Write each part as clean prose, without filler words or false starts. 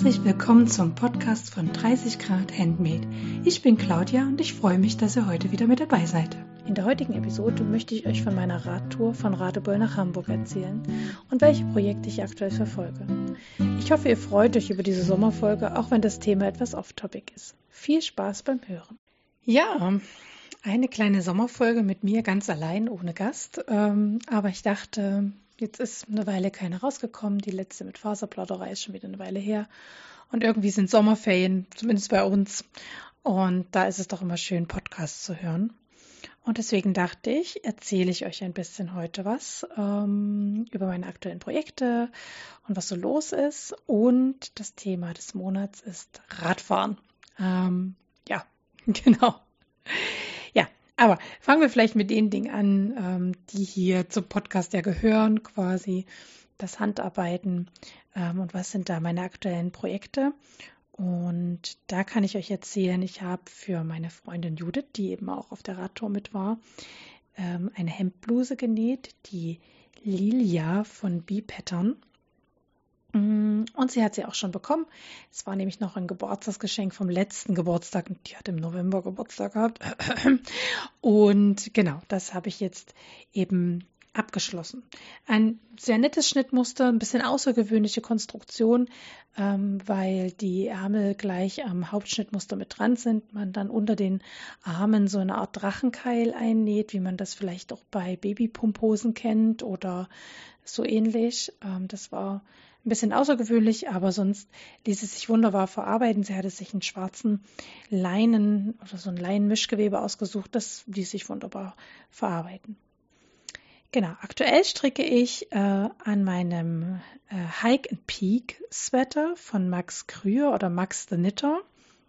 Herzlich willkommen zum Podcast von 30 Grad Handmade. Ich bin Claudia und ich freue mich, dass ihr heute wieder mit dabei seid. In der heutigen Episode möchte ich euch von meiner Radtour von Radebeul nach Hamburg erzählen und welche Projekte ich aktuell verfolge. Ich hoffe, ihr freut euch über diese Sommerfolge, auch wenn das Thema etwas off-topic ist. Viel Spaß beim Hören. Ja, eine kleine Sommerfolge mit mir ganz allein, ohne Gast. Aber ich dachte, jetzt ist eine Weile keine rausgekommen. Die letzte mit Faserplauderei ist schon wieder eine Weile her. Und irgendwie sind Sommerferien, zumindest bei uns. Und da ist es doch immer schön, Podcasts zu hören. Und deswegen dachte ich, erzähle ich euch ein bisschen heute was über meine aktuellen Projekte und was so los ist. Und das Thema des Monats ist Radfahren. Ja, genau. Ja, aber fangen wir vielleicht mit den Dingen an, die hier zum Podcast ja gehören, quasi das Handarbeiten und was sind da meine aktuellen Projekte. Und da kann ich euch erzählen, ich habe für meine Freundin Judith, die eben auch auf der Radtour mit war, eine Hemdbluse genäht, die Lilia von B-Pattern. Und sie hat sie auch schon bekommen. Es war nämlich noch ein Geburtstagsgeschenk vom letzten Geburtstag. Die hat im November Geburtstag gehabt. Und genau, das habe ich jetzt eben abgeschlossen. Ein sehr nettes Schnittmuster, ein bisschen außergewöhnliche Konstruktion, weil die Ärmel gleich am Hauptschnittmuster mit dran sind. Man dann unter den Armen so eine Art Drachenkeil einnäht, wie man das vielleicht auch bei Babypumphosen kennt oder so ähnlich. Das war ein bisschen außergewöhnlich, aber sonst ließ es sich wunderbar verarbeiten. Sie hatte sich einen schwarzen Leinen oder so ein Leinenmischgewebe ausgesucht. Das ließ sich wunderbar verarbeiten. Genau, aktuell stricke ich an meinem Hike and Peak Sweater von Max Krüger oder Max the Knitter.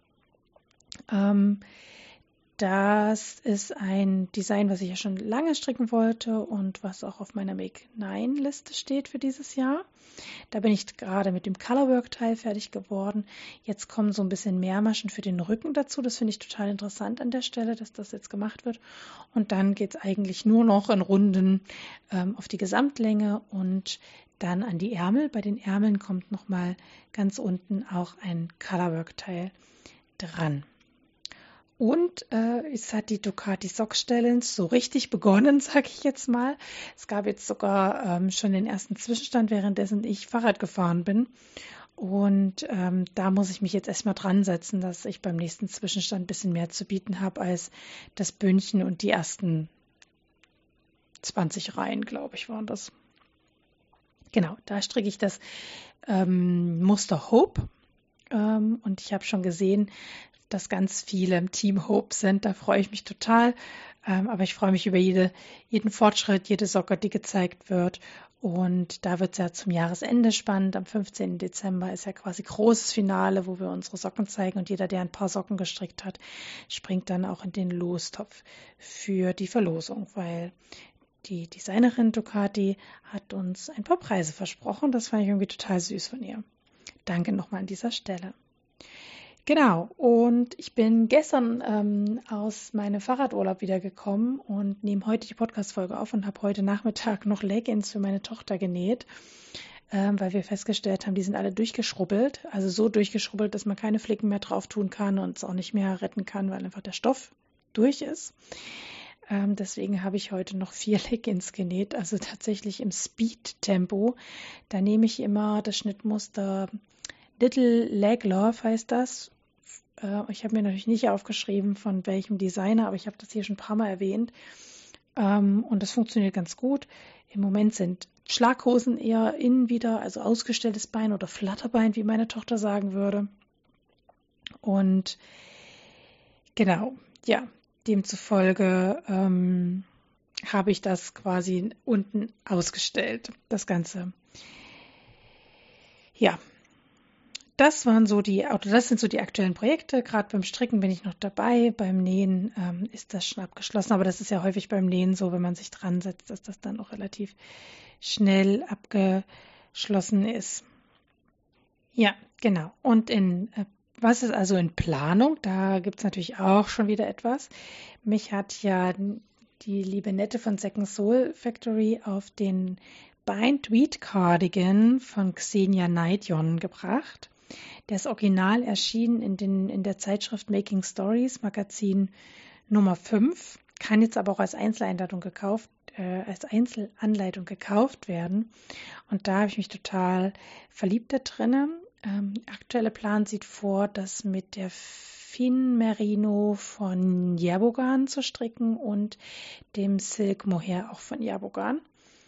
Das ist ein Design, was ich ja schon lange stricken wollte und was auch auf meiner Make 9 Liste steht für dieses Jahr. Da bin ich gerade mit dem Colorwork-Teil fertig geworden. Jetzt kommen so ein bisschen mehr Maschen für den Rücken dazu. Das finde ich total interessant an der Stelle, dass das jetzt gemacht wird. Und dann geht es eigentlich nur noch in Runden auf die Gesamtlänge und dann an die Ärmel. Bei den Ärmeln kommt nochmal ganz unten auch ein Colorwork-Teil dran. Und es hat die Ducati Sock Challenge so richtig begonnen, sage ich jetzt mal. Es gab jetzt sogar schon den ersten Zwischenstand, währenddessen ich Fahrrad gefahren bin. Und da muss ich mich jetzt erstmal dran setzen, dass ich beim nächsten Zwischenstand ein bisschen mehr zu bieten habe als das Bündchen und die ersten 20 Reihen, glaube ich, waren das. Genau, da stricke ich das Muster Hope. Und ich habe schon gesehen, dass ganz viele im Team Hope sind. Da freue ich mich total. Aber ich freue mich über jeden Fortschritt, jede Socke, die gezeigt wird. Und da wird es ja zum Jahresende spannend. Am 15. Dezember ist ja quasi großes Finale, wo wir unsere Socken zeigen. Und jeder, der ein paar Socken gestrickt hat, springt dann auch in den Lostopf für die Verlosung, weil die Designerin Ducati hat uns ein paar Preise versprochen. Das fand ich irgendwie total süß von ihr. Danke nochmal an dieser Stelle. Genau, und ich bin gestern aus meinem Fahrradurlaub wiedergekommen und nehme heute die Podcast-Folge auf und habe heute Nachmittag noch Leggings für meine Tochter genäht, weil wir festgestellt haben, die sind alle durchgeschrubbelt, also so durchgeschrubbelt, dass man keine Flicken mehr drauf tun kann und es auch nicht mehr retten kann, weil einfach der Stoff durch ist. Deswegen habe ich heute noch 4 Leggings genäht, also tatsächlich im Speed-Tempo. Da nehme ich immer das Schnittmuster Little Leg Love heißt das. Ich habe mir natürlich nicht aufgeschrieben, von welchem Designer, aber ich habe das hier schon ein paar Mal erwähnt. Und das funktioniert ganz gut. Im Moment sind Schlaghosen eher innen wieder, also ausgestelltes Bein oder Flatterbein, wie meine Tochter sagen würde. Und genau, ja, demzufolge habe ich das quasi unten ausgestellt, das Ganze. Ja. Das sind so die aktuellen Projekte. Gerade beim Stricken bin ich noch dabei. Beim Nähen ist das schon abgeschlossen. Aber das ist ja häufig beim Nähen so, wenn man sich dran setzt, dass das dann auch relativ schnell abgeschlossen ist. Ja, genau. Und was ist also in Planung? Da gibt es natürlich auch schon wieder etwas. Mich hat ja die liebe Nette von Second Soul Factory auf den Bind Tweed Cardigan von Xenia Nightjon gebracht. Der ist original erschienen in der Zeitschrift Making Stories, Magazin Nummer 5, kann jetzt aber auch als Einzelanleitung gekauft werden. Und da habe ich mich total verliebt da drinnen. Aktuelle Plan sieht vor, das mit der Fin Merino von Jerbogan zu stricken und dem Silk Mohair auch von Jerbogan.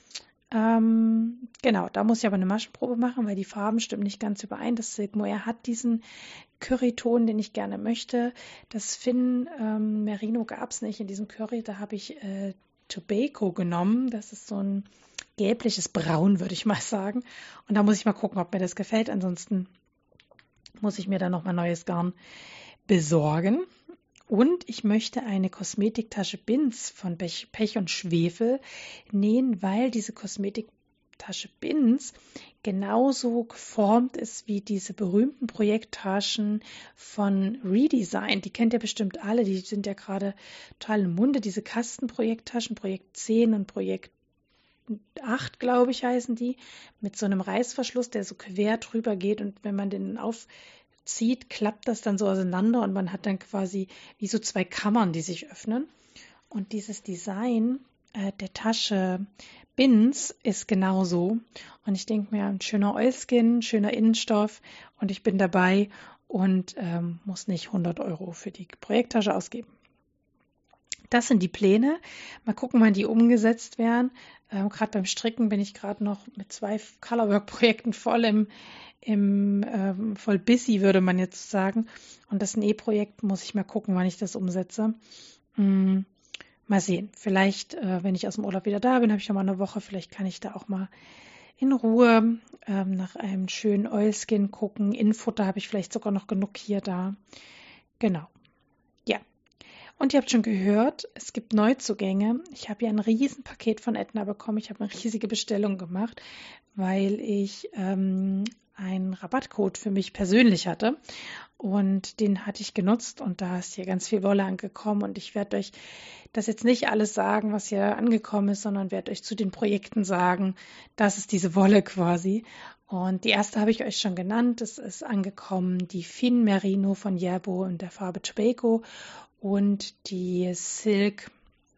Genau, da muss ich aber eine Maschenprobe machen, weil die Farben stimmen nicht ganz überein. Das Silk Mohair hat diesen Curryton, den ich gerne möchte. Das Fin Merino gab es nicht in diesem Curry. Da habe ich Tobacco genommen. Das ist so ein gelbliches Braun, würde ich mal sagen. Und da muss ich mal gucken, ob mir das gefällt. Ansonsten muss ich mir dann nochmal neues Garn besorgen. Und ich möchte eine Kosmetiktasche Bins von Pech und Schwefel nähen, weil diese Kosmetiktasche Bins genauso geformt ist wie diese berühmten Projekttaschen von Redesign. Die kennt ihr bestimmt alle, die sind ja gerade total im Munde, diese Kastenprojekttaschen, Projekt 10 und Projekt 8, glaube ich, heißen die, mit so einem Reißverschluss, der so quer drüber geht und wenn man den aufzieht, klappt das dann so auseinander und man hat dann quasi wie so zwei Kammern, die sich öffnen. Und dieses Design der Tasche Bins ist genauso. Und ich denke mir, ein schöner Oilskin, schöner Innenstoff und ich bin dabei und muss nicht 100 € für die Projekttasche ausgeben. Das sind die Pläne. Mal gucken, wann die umgesetzt werden. Gerade beim Stricken bin ich gerade noch mit 2 Colorwork-Projekten voll voll busy, würde man jetzt sagen. Und das Nähprojekt muss ich mal gucken, wann ich das umsetze. Mal sehen. Vielleicht, wenn ich aus dem Urlaub wieder da bin, habe ich noch mal eine Woche. Vielleicht kann ich da auch mal in Ruhe nach einem schönen Oilskin gucken. Innenfutter habe ich vielleicht sogar noch genug hier da. Genau. Ja. Und ihr habt schon gehört, es gibt Neuzugänge. Ich habe ja ein Riesenpaket von Edna bekommen. Ich habe eine riesige Bestellung gemacht, weil ich einen Rabattcode für mich persönlich hatte. Und den hatte ich genutzt und da ist hier ganz viel Wolle angekommen. Und ich werde euch das jetzt nicht alles sagen, was hier angekommen ist, sondern werde euch zu den Projekten sagen, das ist diese Wolle quasi. Und die erste habe ich euch schon genannt. Es ist angekommen die Fin Merino von Jerbo in der Farbe Tobacco und die Silk,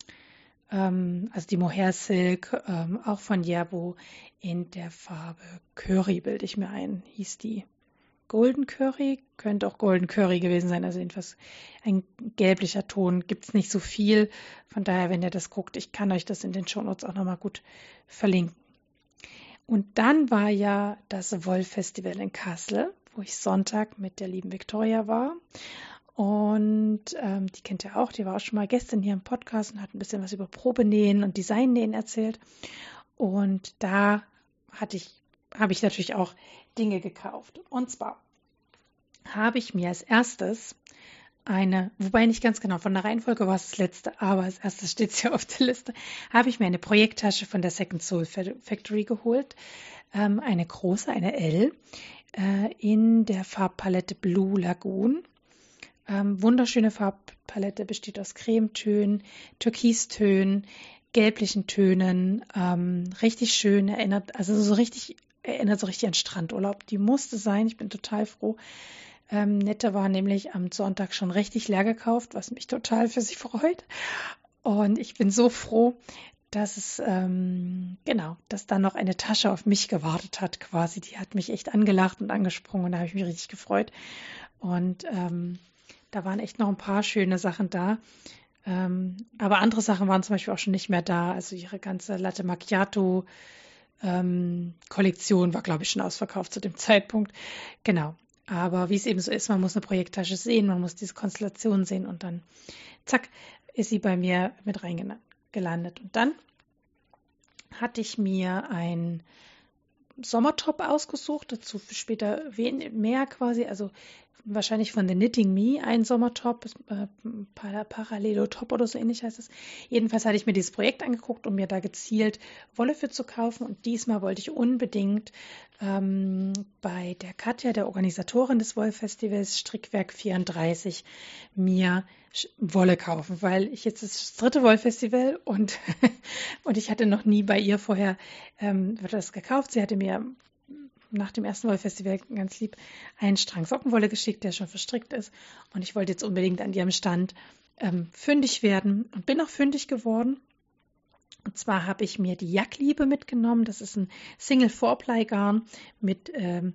also die Mohair Silk, auch von Jerbo in der Farbe Curry, bilde ich mir ein, hieß die. Golden Curry, könnte auch Golden Curry gewesen sein, also jedenfalls ein gelblicher Ton, gibt es nicht so viel. Von daher, wenn ihr das guckt, ich kann euch das in den Shownotes auch nochmal gut verlinken. Und dann war ja das Wollfestival in Kassel, wo ich Sonntag mit der lieben Victoria war. Und die kennt ihr auch, die war auch schon mal gestern hier im Podcast und hat ein bisschen was über Probenähen und Designnähen erzählt. Und da habe ich natürlich auch Dinge gekauft. Und zwar habe ich mir als erstes wobei nicht ganz genau, von der Reihenfolge war es das letzte, aber als erstes steht es ja auf der Liste, habe ich mir eine Projekttasche von der Second Soul Factory geholt. Eine große, eine L, in der Farbpalette Blue Lagoon. Wunderschöne Farbpalette, besteht aus Cremetönen, Türkistönen, gelblichen Tönen, richtig schön, erinnert so richtig an Strandurlaub. Die musste sein, ich bin total froh. Nette war nämlich am Sonntag schon richtig leer gekauft, was mich total für sie freut. Und ich bin so froh, dass dass da noch eine Tasche auf mich gewartet hat quasi. Die hat mich echt angelacht und angesprungen und da habe ich mich richtig gefreut. Und da waren echt noch ein paar schöne Sachen da. Aber andere Sachen waren zum Beispiel auch schon nicht mehr da. Also ihre ganze Latte Macchiato Kollektion war, glaube ich, schon ausverkauft zu dem Zeitpunkt. Genau. Aber wie es eben so ist, man muss eine Projekttasche sehen, man muss diese Konstellation sehen und dann, zack, ist sie bei mir mit reingelandet. Und dann hatte ich mir ein Sommertop ausgesucht, dazu später mehr quasi, also wahrscheinlich von The Knitting Me, ein Sommertop, Parallelo Top oder so ähnlich heißt es. Jedenfalls hatte ich mir dieses Projekt angeguckt, um mir da gezielt Wolle für zu kaufen und diesmal wollte ich unbedingt bei der Katja, der Organisatorin des Wollfestivals Strickwerk 34, mir Wolle kaufen, weil ich jetzt das 3. Wollfestival und ich hatte noch nie bei ihr vorher das gekauft. Sie hatte mir nach dem ersten Wollfestival ganz lieb einen Strang Sockenwolle geschickt, der schon verstrickt ist. Und ich wollte jetzt unbedingt an ihrem Stand fündig werden und bin auch fündig geworden. Und zwar habe ich mir die Jackliebe mitgenommen. Das ist ein Single-4-Ply-Garn mit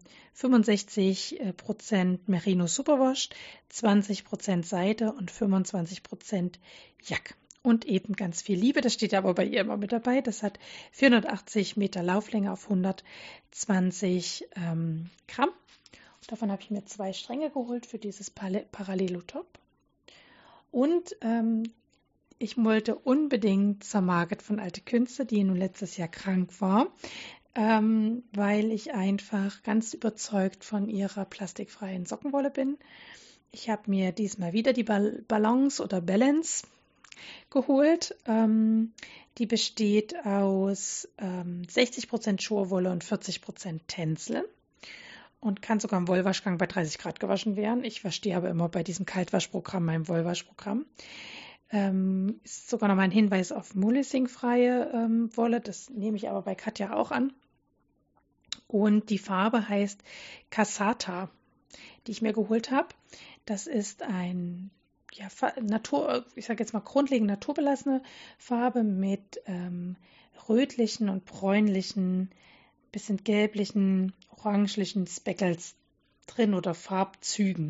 65% Merino Superwash, 20% Seide und 25% Jack. Und eben ganz viel Liebe, das steht aber bei ihr immer mit dabei. Das hat 480 Meter Lauflänge auf 120 Gramm. Davon habe ich mir 2 Stränge geholt für dieses Parallelo-Top. Und ich wollte unbedingt zur Margit von Alte Künste, die nun letztes Jahr krank war, weil ich einfach ganz überzeugt von ihrer plastikfreien Sockenwolle bin. Ich habe mir diesmal wieder die Balance geholt. Die besteht aus 60% Schurwolle und 40% Tencel und kann sogar im Wollwaschgang bei 30 Grad gewaschen werden. Ich wasche die aber immer bei diesem Kaltwaschprogramm, meinem Wollwaschprogramm. Ist sogar noch mal ein Hinweis auf Mulesing-freie Wolle. Das nehme ich aber bei Katja auch an. Und die Farbe heißt Cassata, die ich mir geholt habe. Das ist ein ich sage jetzt mal grundlegend naturbelassene Farbe mit rötlichen und bräunlichen, bisschen gelblichen, orangelichen Speckles drin oder Farbzügen.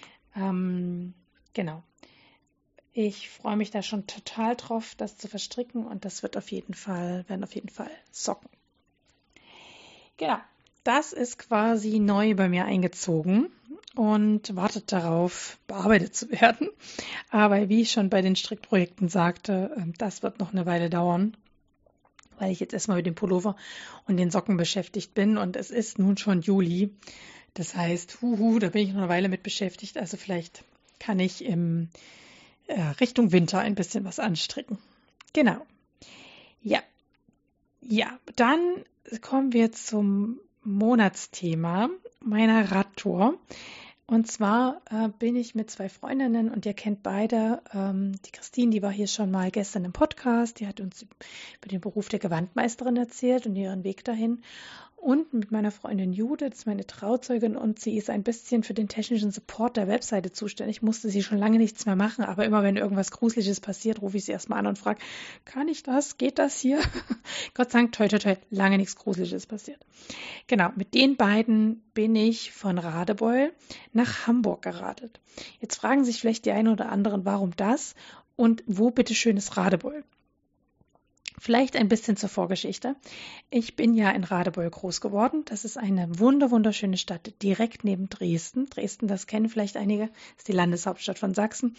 Genau. Ich freue mich da schon total drauf, das zu verstricken und das werden auf jeden Fall Socken. Genau, das ist quasi neu bei mir eingezogen und wartet darauf, bearbeitet zu werden. Aber wie ich schon bei den Strickprojekten sagte, das wird noch eine Weile dauern, weil ich jetzt erstmal mit dem Pullover und den Socken beschäftigt bin und es ist nun schon Juli. Das heißt, da bin ich noch eine Weile mit beschäftigt, also vielleicht kann ich im Richtung Winter ein bisschen was anstricken. Genau. Ja, dann kommen wir zum Monatsthema meiner Radtour. Und zwar bin ich mit 2 Freundinnen und ihr kennt beide. Die Christine, die war hier schon mal gestern im Podcast. Die hat uns über den Beruf der Gewandmeisterin erzählt und ihren Weg dahin. Und mit meiner Freundin Jude, das ist meine Trauzeugin und sie ist ein bisschen für den technischen Support der Webseite zuständig. Musste sie schon lange nichts mehr machen, aber immer wenn irgendwas Gruseliges passiert, rufe ich sie erstmal an und frage, kann ich das? Geht das hier? Gott sei Dank, toi, toi, toi, lange nichts Gruseliges passiert. Genau, mit den beiden bin ich von Radebeul nach Hamburg geradelt. Jetzt fragen sich vielleicht die einen oder anderen, warum das und wo bitteschön ist Radebeul? Vielleicht ein bisschen zur Vorgeschichte. Ich bin ja in Radebeul groß geworden. Das ist eine wunderschöne Stadt direkt neben Dresden. Dresden, das kennen vielleicht einige, ist die Landeshauptstadt von Sachsen.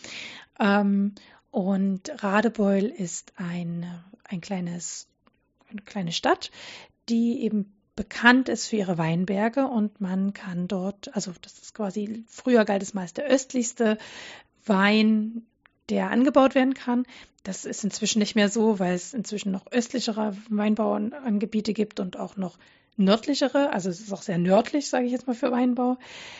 Und Radebeul ist eine kleine Stadt, die eben bekannt ist für ihre Weinberge und man kann dort, also das ist quasi, früher galt es mal als der östlichste Wein, der angebaut werden kann. Das ist inzwischen nicht mehr so, weil es inzwischen noch östlichere Weinbauangebiete gibt und auch noch nördlichere. Also es ist auch sehr nördlich, sage ich jetzt mal, für Weinbau.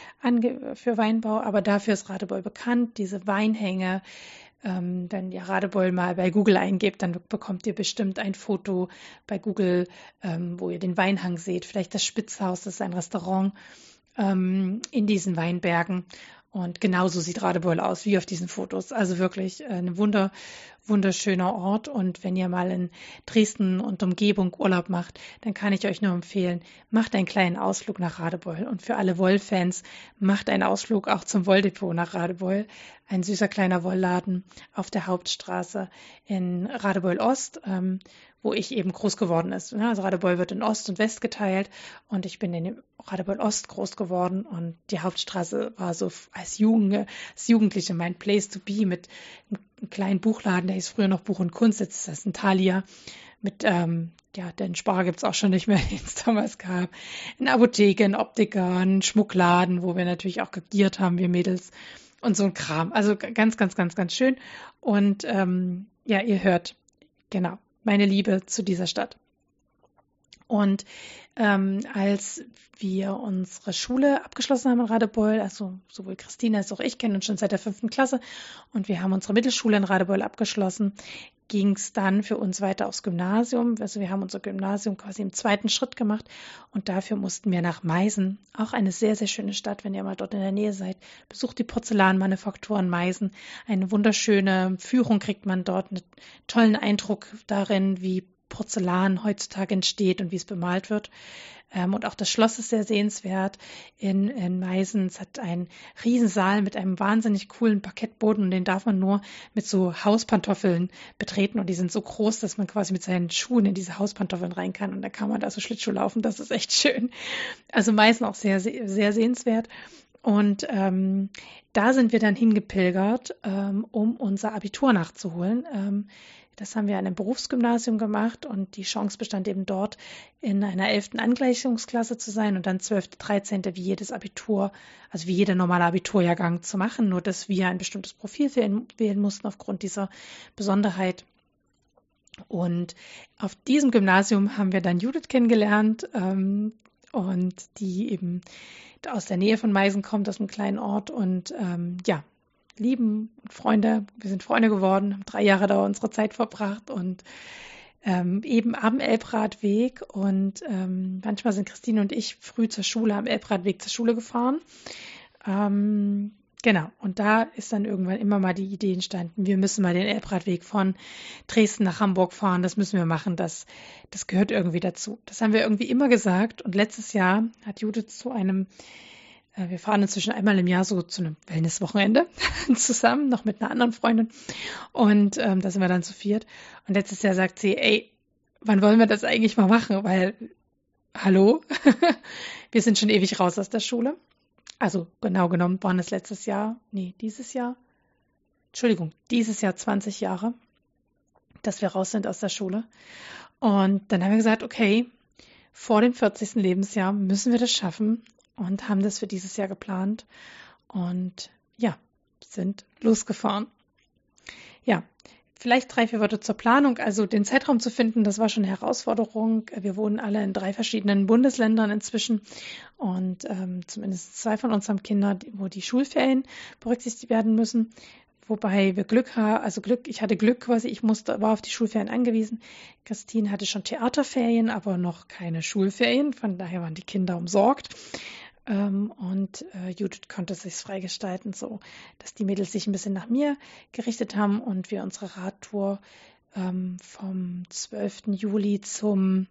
Aber dafür ist Radebeul bekannt. Diese Weinhänge, wenn ihr Radebeul mal bei Google eingebt, dann bekommt ihr bestimmt ein Foto bei Google, wo ihr den Weinhang seht. Vielleicht das Spitzhaus, das ist ein Restaurant in diesen Weinbergen. Und genauso sieht Radebeul aus wie auf diesen Fotos. Also wirklich ein wunderschöner Ort. Und wenn ihr mal in Dresden und Umgebung Urlaub macht, dann kann ich euch nur empfehlen, macht einen kleinen Ausflug nach Radebeul. Und für alle Wollfans, macht einen Ausflug auch zum Wolldepot nach Radebeul. Ein süßer kleiner Wollladen auf der Hauptstraße in Radebeul Ost, wo ich eben groß geworden ist. Also Radebeul wird in Ost und West geteilt und ich bin in Radebeul Ost groß geworden und die Hauptstraße war so als Jugendliche mein Place to be mit einem kleinen Buchladen, der hieß früher noch Buch und Kunst, jetzt ist das ein Thalia mit, den Spar gibt es auch schon nicht mehr, den es damals gab. Eine Apotheke, ein Optiker, ein Schmuckladen, wo wir natürlich auch gegiert haben, wir Mädels und so ein Kram. Also ganz, ganz, ganz, ganz schön und ihr hört, genau, meine Liebe zu dieser Stadt. Und als wir unsere Schule abgeschlossen haben in Radebeul, also sowohl Christine als auch ich kennen uns schon seit der 5. Klasse und wir haben unsere Mittelschule in Radebeul abgeschlossen, ging es dann für uns weiter aufs Gymnasium. Also wir haben unser Gymnasium quasi im zweiten Schritt gemacht und dafür mussten wir nach Meißen. Auch eine sehr, sehr schöne Stadt, wenn ihr mal dort in der Nähe seid. Besucht die Porzellanmanufaktur in Meißen. Eine wunderschöne Führung kriegt man dort, einen tollen Eindruck darin, wie Porzellan heutzutage entsteht und wie es bemalt wird. Und auch das Schloss ist sehr sehenswert in Meißen. Es hat einen Riesensaal mit einem wahnsinnig coolen Parkettboden und den darf man nur mit so Hauspantoffeln betreten und die sind so groß, dass man quasi mit seinen Schuhen in diese Hauspantoffeln rein kann und da kann man da so Schlittschuh laufen. Das ist echt schön. Also Meißen auch sehr, sehr, sehr sehenswert. Und da sind wir dann hingepilgert, um unser Abitur nachzuholen. Das haben wir an einem Berufsgymnasium gemacht und die Chance bestand eben dort, in einer 11. Angleichungsklasse zu sein und dann 12., 13. wie jedes Abitur, also wie jeder normale Abiturjahrgang zu machen, nur dass wir ein bestimmtes Profil wählen mussten aufgrund dieser Besonderheit. Und auf diesem Gymnasium haben wir dann Judith kennengelernt und die eben aus der Nähe von Meißen kommt, aus einem kleinen Ort und lieben Freunde, wir sind Freunde geworden, haben 3 Jahre da unsere Zeit verbracht und eben am Elbradweg und manchmal sind Christine und ich früh zur Schule, am Elbradweg zur Schule gefahren. Genau, und da ist dann irgendwann immer mal die Idee entstanden, wir müssen mal den Elbradweg von Dresden nach Hamburg fahren, das müssen wir machen, das gehört irgendwie dazu. Das haben wir irgendwie immer gesagt und letztes Jahr hat Judith zu einem wir fahren inzwischen einmal im Jahr so zu einem Wellnesswochenende zusammen, noch mit einer anderen Freundin. Und da sind wir dann zu viert. Und letztes Jahr sagt sie, ey, wann wollen wir das eigentlich mal machen? Weil, hallo, wir sind schon ewig raus aus der Schule. Also genau genommen waren es dieses Jahr 20 Jahre, dass wir raus sind aus der Schule. Und dann haben wir gesagt, okay, vor dem 40. Lebensjahr müssen wir das schaffen. Und haben das für dieses Jahr geplant und sind losgefahren. Ja, vielleicht 3, 4 Worte zur Planung. Also den Zeitraum zu finden, das war schon eine Herausforderung. Wir wohnen alle in 3 verschiedenen Bundesländern inzwischen und zumindest 2 von uns haben Kinder, wo die Schulferien berücksichtigt werden müssen. Wobei wir ich hatte Glück quasi, war auf die Schulferien angewiesen. Christine hatte schon Theaterferien, aber noch keine Schulferien, von daher waren die Kinder umsorgt. Und Judith konnte es sich freigestalten, so dass die Mädels sich ein bisschen nach mir gerichtet haben und wir unsere Radtour vom 12. Juli zum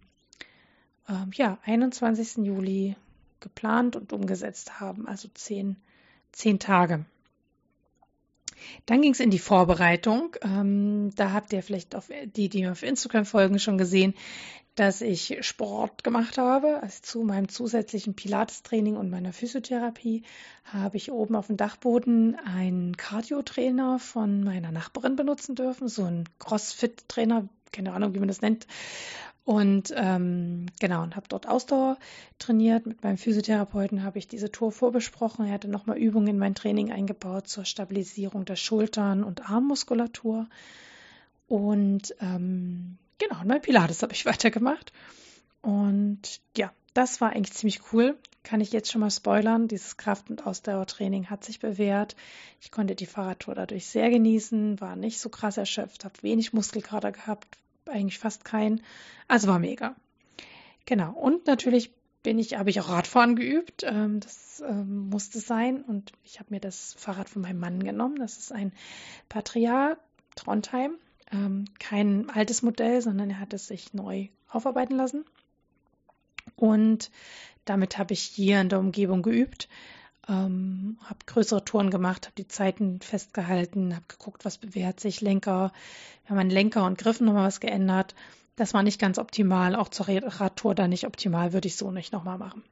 21. Juli geplant und umgesetzt haben, also 10 Tage. Dann ging es in die Vorbereitung. Da habt ihr vielleicht die mir auf Instagram folgen, schon gesehen, dass ich Sport gemacht habe. Also zu meinem zusätzlichen Pilates-Training und meiner Physiotherapie habe ich oben auf dem Dachboden einen Cardio-Trainer von meiner Nachbarin benutzen dürfen, so ein Crossfit-Trainer, keine Ahnung, wie man das nennt. Und und habe dort Ausdauer trainiert. Mit meinem Physiotherapeuten habe ich diese Tour vorbesprochen. Er hatte nochmal Übungen in mein Training eingebaut zur Stabilisierung der Schultern und Armmuskulatur. Und und mein Pilates habe ich weitergemacht. Und ja, das war eigentlich ziemlich cool. Kann ich jetzt schon mal spoilern. Dieses Kraft- und Ausdauertraining hat sich bewährt. Ich konnte die Fahrradtour dadurch sehr genießen, war nicht so krass erschöpft, habe wenig Muskelkater gehabt, eigentlich fast keinen. Also war mega. Genau. Und natürlich habe ich auch Radfahren geübt. Das musste sein. Und ich habe mir das Fahrrad von meinem Mann genommen. Das ist ein Patria Trondheim. Kein altes Modell, sondern er hat es sich neu aufarbeiten lassen. Und damit habe ich hier in der Umgebung geübt. Habe größere Touren gemacht, habe die Zeiten festgehalten, habe geguckt, was bewährt sich, Lenker. Wir haben an Lenker und Griffen nochmal was geändert. Das war nicht ganz optimal, auch zur Radtour da nicht optimal, würde ich so nicht nochmal machen.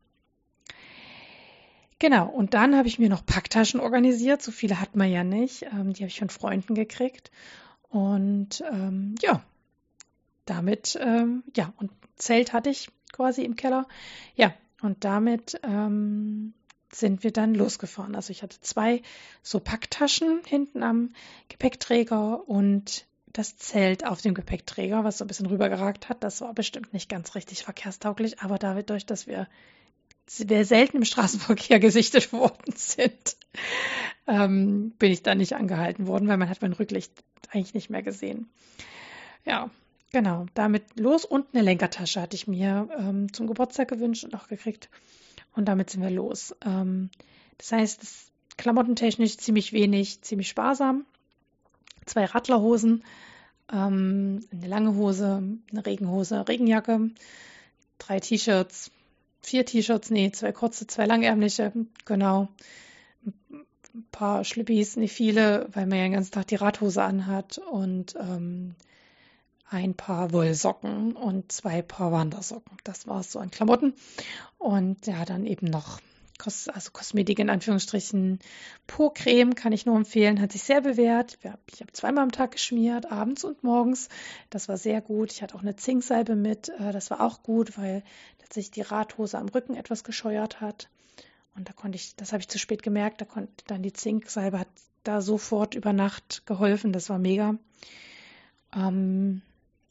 Genau, und dann habe ich mir noch Packtaschen organisiert, so viele hat man ja nicht. Die habe ich von Freunden gekriegt. Und damit, und Zelt hatte ich quasi im Keller. Ja, und damit sind wir dann losgefahren. Also ich hatte 2 so Packtaschen hinten am Gepäckträger und das Zelt auf dem Gepäckträger, was so ein bisschen rübergeragt hat. Das war bestimmt nicht ganz richtig verkehrstauglich, aber dadurch, dass wir selten im Straßenverkehr gesichtet worden sind, bin ich da nicht angehalten worden, weil man hat mein Rücklicht eigentlich nicht mehr gesehen. Ja, genau, damit los und eine Lenkertasche hatte ich mir zum Geburtstag gewünscht und auch gekriegt und damit sind wir los. Das heißt, es ist klamottentechnisch ziemlich wenig, ziemlich sparsam. 2 Radlerhosen, eine lange Hose, eine Regenhose, Regenjacke, 3 T-Shirts, 4 T-Shirts, nee, 2 kurze, 2 langärmliche, genau. Ein paar Schlippis, nicht viele, weil man ja den ganzen Tag die Radhose anhat und ein paar Wollsocken und 2 Paar Wandersocken. Das war es so an Klamotten. Und ja, dann eben noch Kosmetik in Anführungsstrichen. Po-Creme kann ich nur empfehlen, hat sich sehr bewährt. Ich habe 2-mal am Tag geschmiert, abends und morgens. Das war sehr gut. Ich hatte auch eine Zinksalbe mit. Das war auch gut, weil tatsächlich die Radhose am Rücken etwas gescheuert hat. Und das habe ich zu spät gemerkt, da konnte dann die Zinksalbe hat da sofort über Nacht geholfen. Das war mega. Ähm,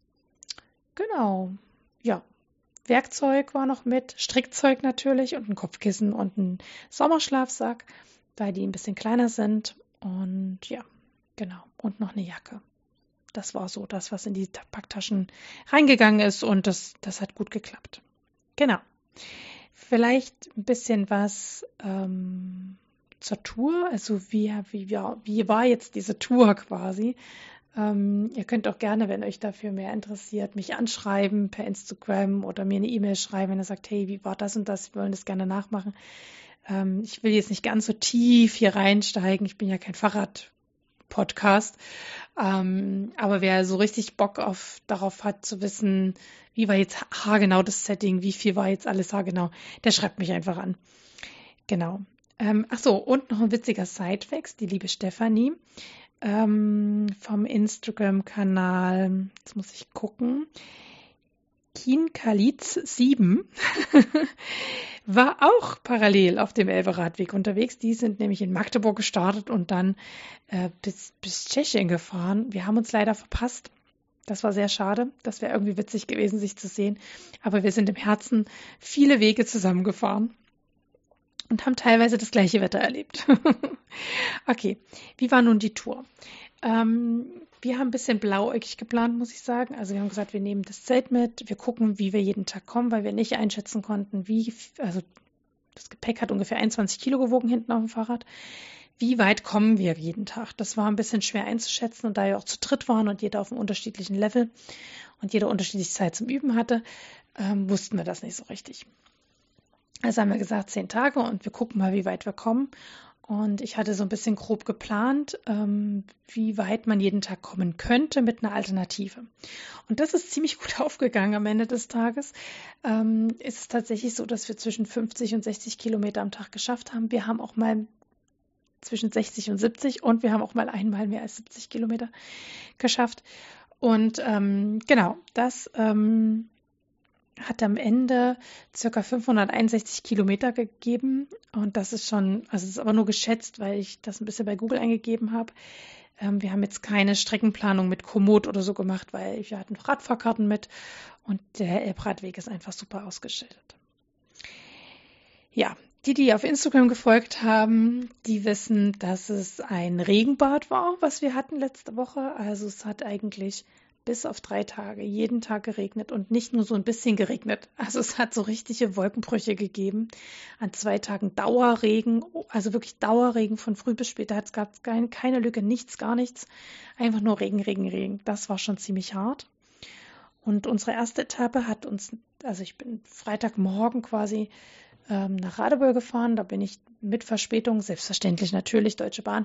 genau. Ja, Werkzeug war noch mit, Strickzeug natürlich und ein Kopfkissen und ein Sommerschlafsack, weil die ein bisschen kleiner sind. Und ja, genau. Und noch eine Jacke. Das war so das, was in die Packtaschen reingegangen ist und das hat gut geklappt. Genau. Vielleicht ein bisschen was zur Tour. Also wie war jetzt diese Tour quasi? Ihr könnt auch gerne, wenn euch dafür mehr interessiert, mich anschreiben per Instagram oder mir eine E-Mail schreiben, wenn ihr sagt, hey, wie war das und das? Wir wollen das gerne nachmachen. Ich will jetzt nicht ganz so tief hier reinsteigen. Ich bin ja kein Fahrrad-Podcast. Aber wer so richtig Bock darauf hat zu wissen, wie war jetzt haargenau das Setting, wie viel war jetzt alles haargenau, der schreibt mich einfach an. Genau. Ach so, und noch ein witziger Sidefact, die liebe Stefanie vom Instagram-Kanal, jetzt muss ich gucken, Kinkalitz7 war auch parallel auf dem Elbe-Radweg unterwegs. Die sind nämlich in Magdeburg gestartet und dann bis Tschechien gefahren. Wir haben uns leider verpasst. Das war sehr schade. Das wäre irgendwie witzig gewesen, sich zu sehen. Aber wir sind im Herzen viele Wege zusammengefahren und haben teilweise das gleiche Wetter erlebt. Okay, wie war nun die Tour? Wir haben ein bisschen blauäugig geplant, muss ich sagen. Also wir haben gesagt, wir nehmen das Zelt mit, wir gucken, wie wir jeden Tag kommen, weil wir nicht einschätzen konnten, also das Gepäck hat ungefähr 21 Kilo gewogen hinten auf dem Fahrrad. Wie weit kommen wir jeden Tag? Das war ein bisschen schwer einzuschätzen und da wir auch zu dritt waren und jeder auf einem unterschiedlichen Level und jeder unterschiedliche Zeit zum Üben hatte, wussten wir das nicht so richtig. Also haben wir gesagt 10 Tage und wir gucken mal, wie weit wir kommen. Und ich hatte so ein bisschen grob geplant, wie weit man jeden Tag kommen könnte mit einer Alternative. Und das ist ziemlich gut aufgegangen am Ende des Tages. Ist es tatsächlich so, dass wir zwischen 50 und 60 Kilometer am Tag geschafft haben. Wir haben auch mal zwischen 60 und 70 und wir haben auch mal einmal mehr als 70 Kilometer geschafft. Und genau, das hat am Ende ca. 561 Kilometer gegeben. Und das ist schon, also es ist aber nur geschätzt, weil ich das ein bisschen bei Google eingegeben habe. Wir haben jetzt keine Streckenplanung mit Komoot oder so gemacht, weil wir hatten Radfahrkarten mit und der Elbradweg ist einfach super ausgeschildert. Ja, die auf Instagram gefolgt haben, die wissen, dass es ein Regenbad war, was wir hatten letzte Woche. Also es hat eigentlich bis auf 3 Tage jeden Tag geregnet und nicht nur so ein bisschen geregnet. Also es hat so richtige Wolkenbrüche gegeben. An 2 Tagen Dauerregen, also wirklich Dauerregen von früh bis spät. Es gab keine Lücke, nichts, gar nichts. Einfach nur Regen, Regen, Regen. Das war schon ziemlich hart. Und unsere erste Etappe also ich bin Freitagmorgen quasi nach Radebeul gefahren. Da bin ich mit Verspätung, selbstverständlich natürlich, Deutsche Bahn,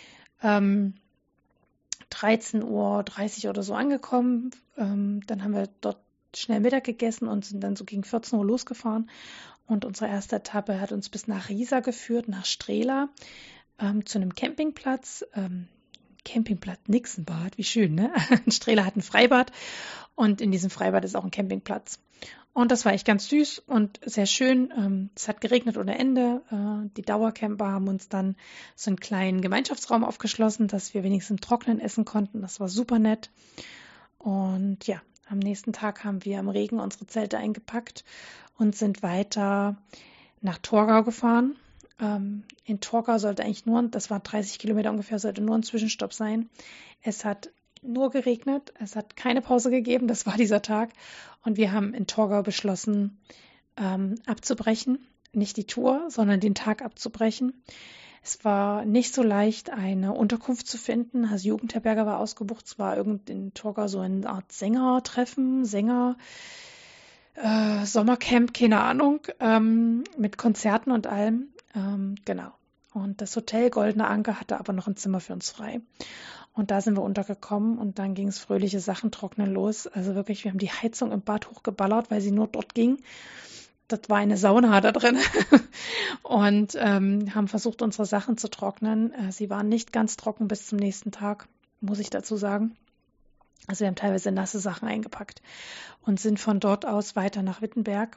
13:30 Uhr oder so angekommen. Dann haben wir dort schnell Mittag gegessen und sind dann so gegen 14 Uhr losgefahren. Und unsere erste Etappe hat uns bis nach Riesa geführt, nach Strehla, zu einem Campingplatz. Campingplatz Nixenbad, wie schön, ne? Strehla hat ein Freibad und in diesem Freibad ist auch ein Campingplatz. Und das war echt ganz süß und sehr schön. Es hat geregnet ohne Ende. Die Dauercamper haben uns dann so einen kleinen Gemeinschaftsraum aufgeschlossen, dass wir wenigstens im Trockenen essen konnten. Das war super nett. Und ja, am nächsten Tag haben wir im Regen unsere Zelte eingepackt und sind weiter nach Torgau gefahren. In Torgau sollte eigentlich das waren 30 Kilometer ungefähr, sollte nur ein Zwischenstopp sein. Es hat nur geregnet. Es hat keine Pause gegeben. Das war dieser Tag. Und wir haben in Torgau beschlossen, abzubrechen. Nicht die Tour, sondern den Tag abzubrechen. Es war nicht so leicht, eine Unterkunft zu finden. Also Jugendherberge war ausgebucht. Es war in Torgau so eine Art Sängertreffen, Sommercamp, keine Ahnung, mit Konzerten und allem. Genau. Und das Hotel Goldener Anker hatte aber noch ein Zimmer für uns frei. Und da sind wir untergekommen und dann ging es fröhliche Sachen trocknen los. Also wirklich, wir haben die Heizung im Bad hochgeballert, weil sie nur dort ging. Das war eine Sauna da drin. Und haben versucht, unsere Sachen zu trocknen. Sie waren nicht ganz trocken bis zum nächsten Tag, muss ich dazu sagen. Also wir haben teilweise nasse Sachen eingepackt und sind von dort aus weiter nach Wittenberg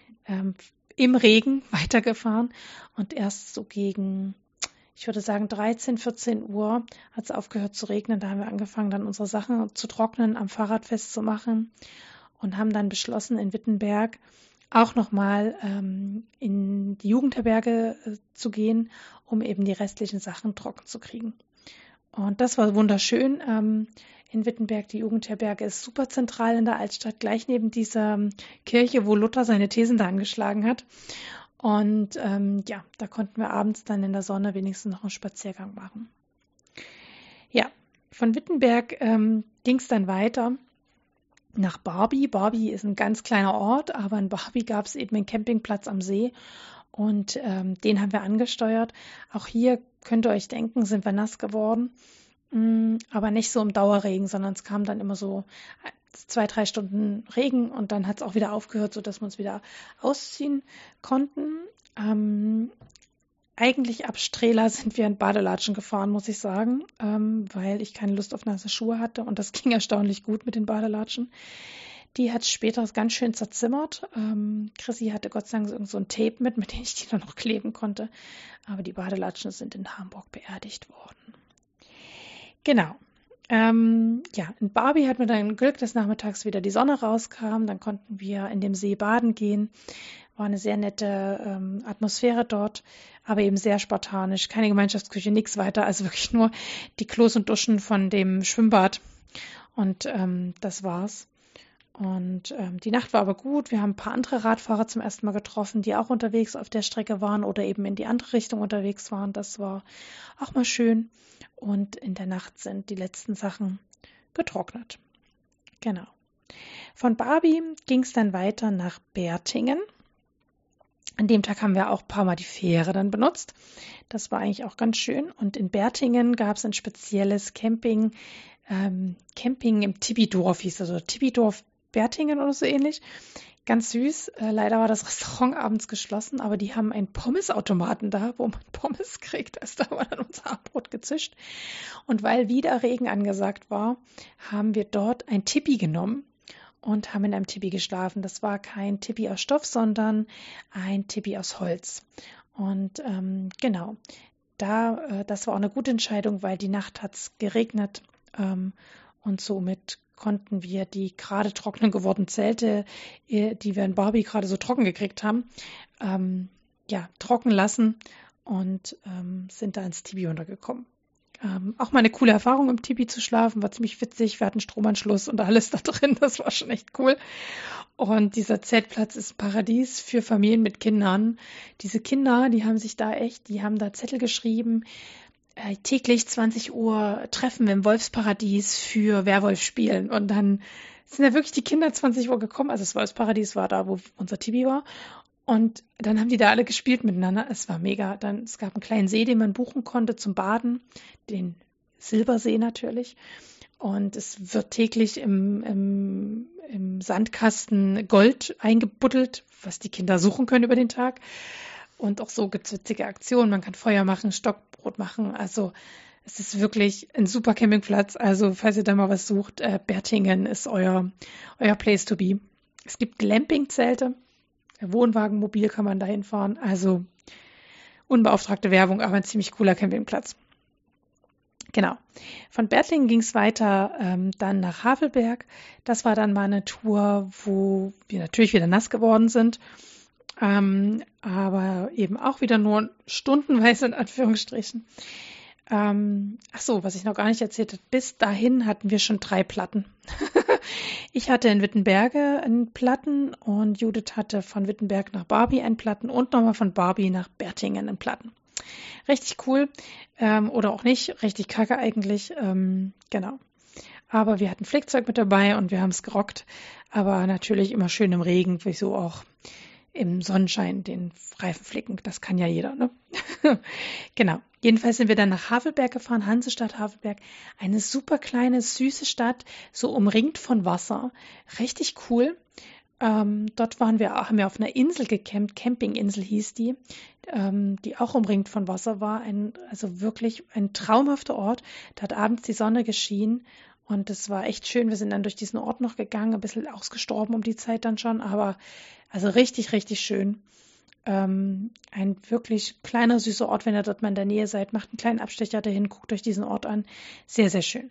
im Regen weitergefahren. Und erst so gegen, ich würde sagen 13, 14 Uhr hat es aufgehört zu regnen. Da haben wir angefangen, dann unsere Sachen zu trocknen, am Fahrrad festzumachen und haben dann beschlossen, in Wittenberg auch nochmal in die Jugendherberge zu gehen, um eben die restlichen Sachen trocken zu kriegen. Und das war wunderschön. In Wittenberg, die Jugendherberge ist super zentral in der Altstadt, gleich neben dieser Kirche, wo Luther seine Thesen da angeschlagen hat. Und ja, da konnten wir abends dann in der Sonne wenigstens noch einen Spaziergang machen. Ja, von Wittenberg ging es dann weiter nach Barby. Barby ist ein ganz kleiner Ort, aber in Barby gab es eben einen Campingplatz am See und den haben wir angesteuert. Auch hier könnt ihr euch denken, sind wir nass geworden, aber nicht so im Dauerregen, sondern es kam dann immer so 2-3 Stunden Regen und dann hat es auch wieder aufgehört, sodass wir uns wieder ausziehen konnten. Eigentlich ab Strehla sind wir in Badelatschen gefahren, muss ich sagen, weil ich keine Lust auf nasse Schuhe hatte und das ging erstaunlich gut mit den Badelatschen. Die hat später ganz schön zerzimmert. Chrissy hatte Gott sei Dank so ein Tape mit dem ich die dann noch kleben konnte. Aber die Badelatschen sind in Hamburg beerdigt worden. Genau. Ja, in Barby hatten wir dann Glück, dass nachmittags wieder die Sonne rauskam. Dann konnten wir in dem See baden gehen. War eine sehr nette Atmosphäre dort, aber eben sehr spartanisch. Keine Gemeinschaftsküche, nichts weiter. Also wirklich nur die Klos und Duschen von dem Schwimmbad. Und das war's. Und die Nacht war aber gut. Wir haben ein paar andere Radfahrer zum ersten Mal getroffen, die auch unterwegs auf der Strecke waren oder eben in die andere Richtung unterwegs waren. Das war auch mal schön. Und in der Nacht sind die letzten Sachen getrocknet. Genau. Von Barby ging es dann weiter nach Bertingen. An dem Tag haben wir auch ein paar Mal die Fähre dann benutzt. Das war eigentlich auch ganz schön. Und in Bertingen gab es ein spezielles Camping im Tibbidorf hieß das, oder Tibbidorf Bertingen oder so ähnlich. Ganz süß. Leider war das Restaurant abends geschlossen, aber die haben einen Pommesautomaten da, wo man Pommes kriegt. Da war dann unser Abendbrot gezischt. Und weil wieder Regen angesagt war, haben wir dort ein Tipi genommen und haben in einem Tipi geschlafen. Das war kein Tipi aus Stoff, sondern ein Tipi aus Holz. Und genau, das war auch eine gute Entscheidung, weil die Nacht hat es geregnet und somit konnten wir die gerade trocknen gewordenen Zelte, die wir in Barby gerade so trocken gekriegt haben, trocken lassen und sind da ins Tipi untergekommen. Auch mal eine coole Erfahrung im Tipi zu schlafen, war ziemlich witzig. Wir hatten Stromanschluss und alles da drin, das war schon echt cool. Und dieser Zeltplatz ist ein Paradies für Familien mit Kindern. Diese Kinder, die haben da Zettel geschrieben, täglich 20 Uhr Treffen im Wolfsparadies für Werwolf spielen. Und dann sind da wirklich die Kinder 20 Uhr gekommen. Also das Wolfsparadies war da, wo unser Tipi war. Und dann haben die da alle gespielt miteinander. Es war mega. Es gab einen kleinen See, den man buchen konnte zum Baden. Den Silbersee natürlich. Und es wird täglich im Sandkasten Gold eingebuddelt, was die Kinder suchen können über den Tag. Und auch so gibt es witzige Aktionen. Man kann Feuer machen, Stockbrot machen. Also es ist wirklich ein super Campingplatz. Also falls ihr da mal was sucht, Bertingen ist euer Place to be. Es gibt Glamping-Zelte. Wohnwagenmobil kann man dahin fahren. Also unbeauftragte Werbung, aber ein ziemlich cooler Campingplatz. Genau. Von Bertingen ging es weiter dann nach Havelberg. Das war dann mal eine Tour, wo wir natürlich wieder nass geworden sind. Aber eben auch wieder nur stundenweise in Anführungsstrichen. Ach so, was ich noch gar nicht erzählt habe. Bis dahin hatten wir schon 3 Platten. Ich hatte in Wittenberge einen Platten und Judith hatte von Wittenberg nach Barbie einen Platten und nochmal von Barbie nach Bertingen einen Platten. Richtig cool, oder auch nicht, richtig kacke eigentlich, genau. Aber wir hatten Flickzeug mit dabei und wir haben es gerockt. Aber natürlich immer schön im Regen, wieso auch im Sonnenschein den Reifen flicken. Das kann ja jeder, ne? Genau. Jedenfalls sind wir dann nach Havelberg gefahren, Hansestadt Havelberg. Eine super kleine, süße Stadt, so umringt von Wasser. Richtig cool. Dort haben wir auf einer Insel gecampt, Campinginsel hieß die auch umringt von Wasser war. Also wirklich ein traumhafter Ort. Da hat abends die Sonne geschienen und es war echt schön. Wir sind dann durch diesen Ort noch gegangen, ein bisschen ausgestorben um die Zeit dann schon, aber also richtig, richtig schön. Ein wirklich kleiner, süßer Ort, wenn ihr dort mal in der Nähe seid. Macht einen kleinen Abstecher dahin, guckt euch diesen Ort an. Sehr, sehr schön.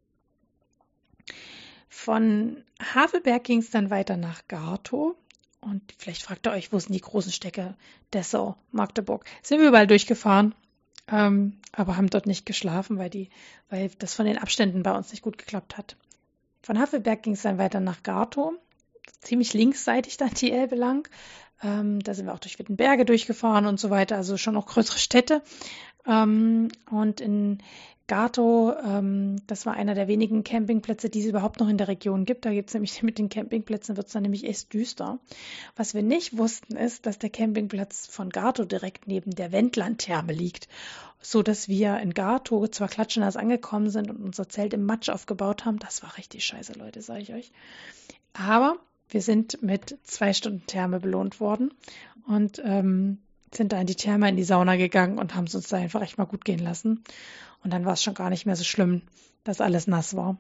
Von Havelberg ging es dann weiter nach Gartow. Und vielleicht fragt ihr euch, wo sind die großen Städte? Dessau, Magdeburg. Sind wir überall durchgefahren, aber haben dort nicht geschlafen, weil das von den Abständen bei uns nicht gut geklappt hat. Von Havelberg ging es dann weiter nach Gartow. Ziemlich linksseitig dann die Elbe lang. Da sind wir auch durch Wittenberge durchgefahren und so weiter, also schon noch größere Städte. Und in Gartow, das war einer der wenigen Campingplätze, die es überhaupt noch in der Region gibt. Da gibt es nämlich mit den Campingplätzen, wird es dann nämlich echt düster. Was wir nicht wussten, ist, dass der Campingplatz von Gartow direkt neben der Wendland-Therme liegt, so dass wir in Gartow zwar klatschnass angekommen sind und unser Zelt im Matsch aufgebaut haben. Das war richtig scheiße, Leute, sage ich euch. Aber wir sind mit 2 Stunden Therme belohnt worden und sind da in die Therme, in die Sauna gegangen und haben es uns da einfach echt mal gut gehen lassen. Und dann war es schon gar nicht mehr so schlimm, dass alles nass war.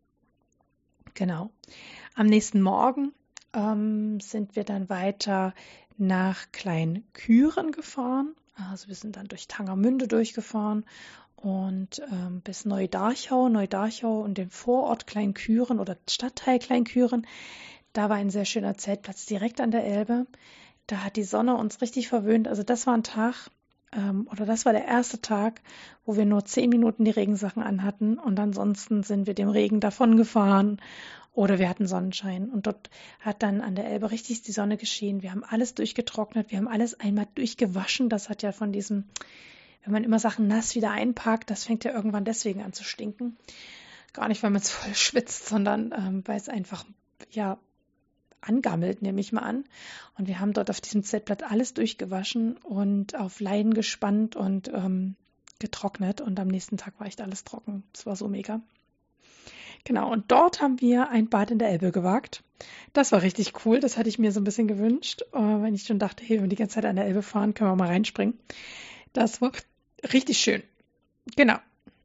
Genau. Am nächsten Morgen sind wir dann weiter nach Kleinküren gefahren. Also wir sind dann durch Tangermünde durchgefahren und bis Neudarchau und den Vorort Kleinküren oder Stadtteil Kleinküren. Da war ein sehr schöner Zeltplatz direkt an der Elbe. Da hat die Sonne uns richtig verwöhnt. Also das war ein Tag, oder das war der erste Tag, wo wir nur 10 Minuten die Regensachen anhatten und ansonsten sind wir dem Regen davongefahren oder wir hatten Sonnenschein. Und dort hat dann an der Elbe richtig die Sonne geschienen. Wir haben alles durchgetrocknet, wir haben alles einmal durchgewaschen. Das hat ja von diesem, wenn man immer Sachen nass wieder einpackt, das fängt ja irgendwann deswegen an zu stinken. Gar nicht, weil man es voll schwitzt, sondern weil es einfach, ja, angammelt, nehme ich mal an. Und wir haben dort auf diesem Zeltplatz alles durchgewaschen und auf Leinen gespannt und getrocknet. Und am nächsten Tag war echt alles trocken. Das war so mega. Genau, und dort haben wir ein Bad in der Elbe gewagt. Das war richtig cool. Das hatte ich mir so ein bisschen gewünscht, wenn ich schon dachte, hey, wenn wir die ganze Zeit an der Elbe fahren, können wir mal reinspringen. Das war richtig schön. Genau.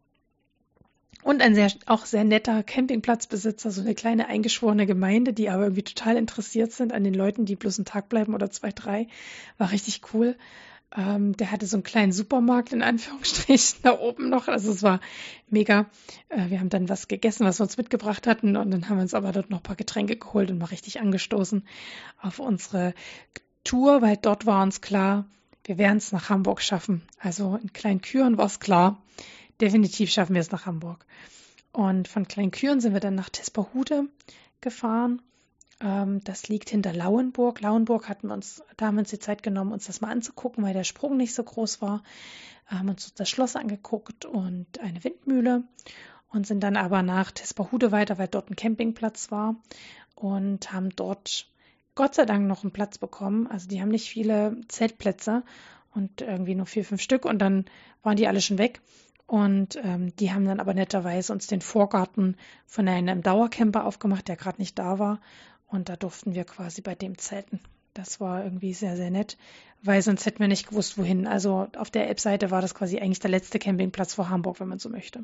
Und ein auch sehr netter Campingplatzbesitzer, so eine kleine eingeschworene Gemeinde, die aber irgendwie total interessiert sind an den Leuten, die bloß einen Tag bleiben oder 2, 3. War richtig cool. Der hatte so einen kleinen Supermarkt in Anführungsstrichen da oben noch. Also es war mega. Wir haben dann was gegessen, was wir uns mitgebracht hatten und dann haben wir uns aber dort noch ein paar Getränke geholt und mal richtig angestoßen auf unsere Tour, weil dort war uns klar, wir werden es nach Hamburg schaffen. Also in Kleinküren war es klar. Definitiv schaffen wir es nach Hamburg. Und von Kleinküren sind wir dann nach Tesperhude gefahren. Das liegt hinter Lauenburg. Lauenburg da haben wir uns die Zeit genommen, uns das mal anzugucken, weil der Sprung nicht so groß war. Haben uns das Schloss angeguckt und eine Windmühle und sind dann aber nach Tesperhude weiter, weil dort ein Campingplatz war und haben dort Gott sei Dank noch einen Platz bekommen. Also die haben nicht viele Zeltplätze und irgendwie nur 4, 5 Stück und dann waren die alle schon weg. Und die haben dann aber netterweise uns den Vorgarten von einem Dauercamper aufgemacht, der gerade nicht da war. Und da durften wir quasi bei dem zelten. Das war irgendwie sehr, sehr nett, weil sonst hätten wir nicht gewusst, wohin. Also auf der Elbseite war das quasi eigentlich der letzte Campingplatz vor Hamburg, wenn man so möchte.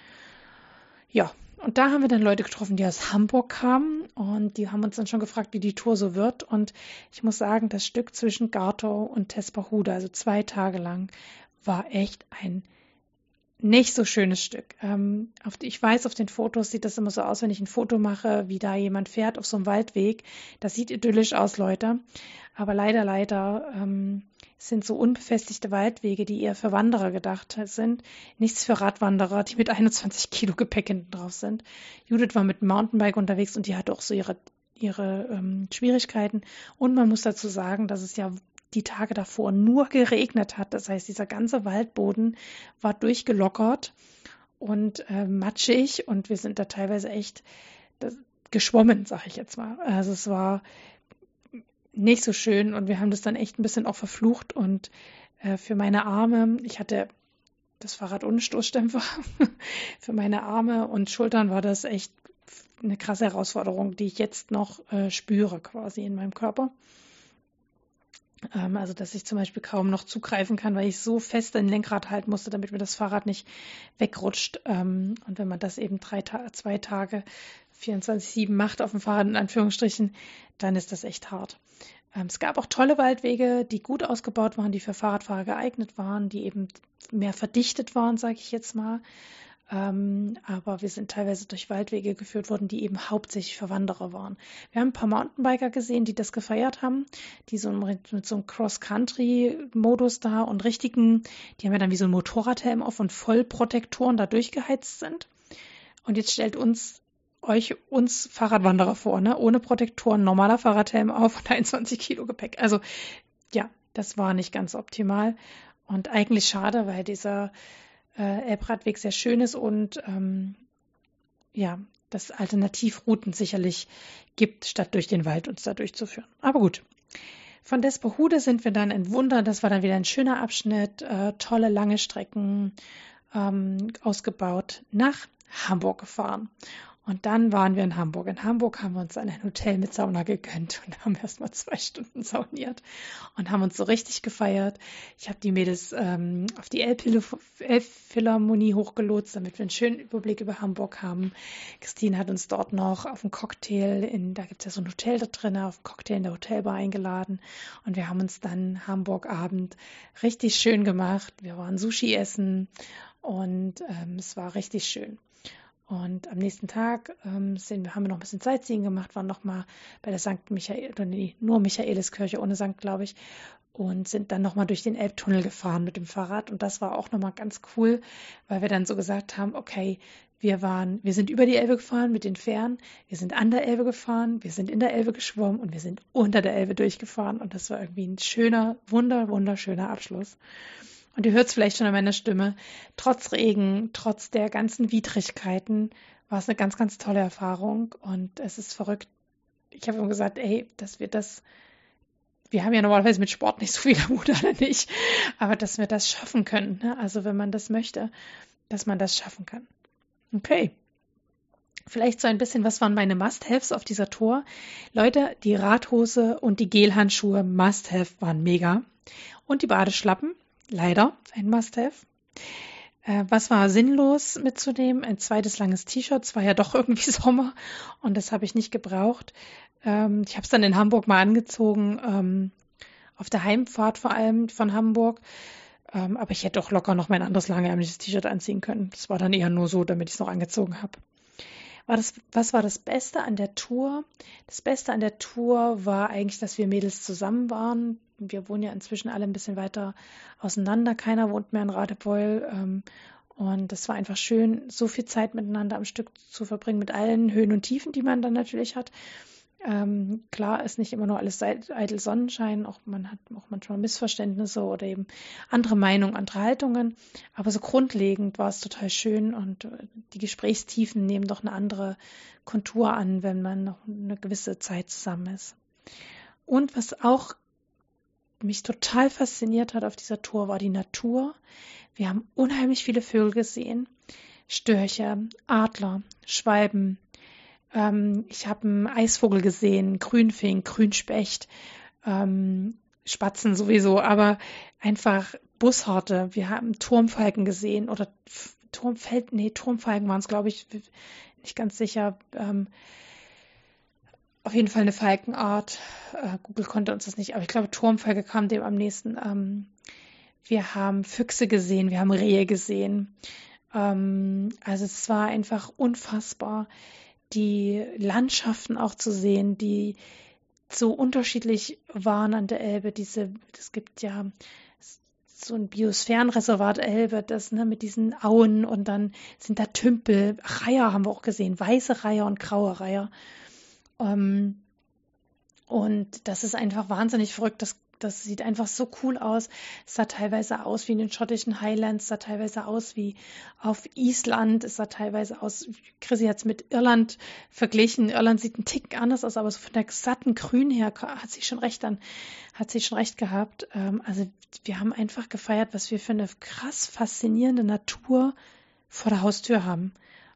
Ja, und da haben wir dann Leute getroffen, die aus Hamburg kamen. Und die haben uns dann schon gefragt, wie die Tour so wird. Und ich muss sagen, das Stück zwischen Gartow und Tesperhude, also 2 Tage lang, war echt ein nicht so schönes Stück. Ich weiß, auf den Fotos sieht das immer so aus, wenn ich ein Foto mache, wie da jemand fährt auf so einem Waldweg. Das sieht idyllisch aus, Leute. Aber leider sind so unbefestigte Waldwege, die eher für Wanderer gedacht sind, nichts für Radwanderer, die mit 21 Kilo Gepäck hinten drauf sind. Judith war mit dem Mountainbike unterwegs und die hatte auch so ihre Schwierigkeiten. Und man muss dazu sagen, dass es ja die Tage davor nur geregnet hat. Das heißt, dieser ganze Waldboden war durchgelockert und matschig und wir sind da teilweise echt geschwommen, sag ich jetzt mal. Also es war nicht so schön und wir haben das dann echt ein bisschen auch verflucht und für meine Arme, ich hatte das Fahrrad ohne Stoßdämpfer, für meine Arme und Schultern war das echt eine krasse Herausforderung, die ich jetzt noch spüre quasi in meinem Körper. Also, dass ich zum Beispiel kaum noch zugreifen kann, weil ich so fest ein Lenkrad halten musste, damit mir das Fahrrad nicht wegrutscht. Und wenn man das eben 2 Tage 24/7 macht auf dem Fahrrad, in Anführungsstrichen, dann ist das echt hart. Es gab auch tolle Waldwege, die gut ausgebaut waren, die für Fahrradfahrer geeignet waren, die eben mehr verdichtet waren, sage ich jetzt mal. Aber wir sind teilweise durch Waldwege geführt worden, die eben hauptsächlich für Wanderer waren. Wir haben ein paar Mountainbiker gesehen, die das gefeiert haben, die so mit so einem Cross-Country-Modus da und die haben ja dann wie so ein Motorradhelm auf und Vollprotektoren da durchgeheizt sind. Und jetzt stellt uns Fahrradwanderer vor, ne? Ohne Protektoren, normaler Fahrradhelm auf und 21 Kilo Gepäck. Also ja, das war nicht ganz optimal und eigentlich schade, weil dieser Elbradweg sehr schön ist und ja, das Alternativrouten sicherlich gibt, statt durch den Wald uns da durchzuführen. Aber gut. Von Desperhude sind wir dann in Wunder, das war dann wieder ein schöner Abschnitt, tolle lange Strecken ausgebaut, nach Hamburg gefahren. Und dann waren wir in Hamburg. In Hamburg haben wir uns ein Hotel mit Sauna gegönnt und haben erst mal 2 Stunden sauniert und haben uns so richtig gefeiert. Ich habe die Mädels auf die Elbphilharmonie hochgelotst, damit wir einen schönen Überblick über Hamburg haben. Christine hat uns dort noch auf einen Cocktail, da gibt es ja so ein Hotel da drin, auf einen Cocktail in der Hotelbar eingeladen. Und wir haben uns dann Hamburgabend richtig schön gemacht. Wir waren Sushi essen und es war richtig schön. Und am nächsten Tag haben wir noch ein bisschen Sightseeing gemacht, waren nochmal bei der St. Michael, oder nee, nur Michaeliskirche ohne Sankt, glaube ich, und sind dann nochmal durch den Elbtunnel gefahren mit dem Fahrrad. Und das war auch nochmal ganz cool, weil wir dann so gesagt haben, okay, wir sind über die Elbe gefahren mit den Fähren, wir sind an der Elbe gefahren, wir sind in der Elbe geschwommen und wir sind unter der Elbe durchgefahren. Und das war irgendwie ein schöner, wunderschöner Abschluss. Und ihr hört es vielleicht schon an meiner Stimme. Trotz Regen, trotz der ganzen Widrigkeiten war es eine ganz, ganz tolle Erfahrung. Und es ist verrückt. Ich habe immer gesagt, wir haben ja normalerweise mit Sport nicht so viel am Hut, alle nicht. Aber dass wir das schaffen können. Ne? Also wenn man das möchte, dass man das schaffen kann. Okay. Vielleicht so ein bisschen, was waren meine Must-Haves auf dieser Tour? Leute, die Radhose und die Gelhandschuhe Must-Have waren mega. Und die Badeschlappen. Leider ein Must-Have. Was war sinnlos mitzunehmen? Ein zweites langes T-Shirt. Es war ja doch irgendwie Sommer und das habe ich nicht gebraucht. Ich habe es dann in Hamburg mal angezogen, auf der Heimfahrt vor allem von Hamburg. Aber ich hätte auch locker noch mein anderes langärmliches T-Shirt anziehen können. Das war dann eher nur so, damit ich es noch angezogen habe. Was war das Beste an der Tour? Das Beste an der Tour war eigentlich, dass wir Mädels zusammen waren. Wir wohnen ja inzwischen alle ein bisschen weiter auseinander. Keiner wohnt mehr in Radebeul. Und das war einfach schön, so viel Zeit miteinander am Stück zu verbringen, mit allen Höhen und Tiefen, die man dann natürlich hat. Klar ist nicht immer nur alles eitel Sonnenschein, man hat auch manchmal Missverständnisse oder eben andere Meinungen, andere Haltungen, aber so grundlegend war es total schön und die Gesprächstiefen nehmen doch eine andere Kontur an, wenn man noch eine gewisse Zeit zusammen ist. Und was auch mich total fasziniert hat auf dieser Tour, war die Natur. Wir haben unheimlich viele Vögel gesehen, Störche, Adler, Schwalben. Ich habe einen Eisvogel gesehen, Grünfink, Grünspecht, Spatzen sowieso, aber einfach Bushorte. Wir haben Turmfalken gesehen oder Turmfalken waren es, glaube ich, nicht ganz sicher. Auf jeden Fall eine Falkenart. Google konnte uns das nicht, aber ich glaube, Turmfalke kam dem am nächsten. Wir haben Füchse gesehen, wir haben Rehe gesehen. Also es war einfach unfassbar, die Landschaften auch zu sehen, die so unterschiedlich waren an der Elbe. Es gibt ja so ein Biosphärenreservat Elbe, das ne, mit diesen Auen und dann sind da Tümpel, Reiher haben wir auch gesehen, weiße Reiher und graue Reiher. Ähm, und das ist einfach wahnsinnig verrückt. Das sieht einfach so cool aus. Es sah teilweise aus wie in den schottischen Highlands, es sah teilweise aus wie auf Island, es sah teilweise aus, Chrissy hat es mit Irland verglichen. Irland sieht ein Tick anders aus, aber so von der satten Grün her hat sie schon recht gehabt. Also wir haben einfach gefeiert, was wir für eine krass faszinierende Natur vor der Haustür haben.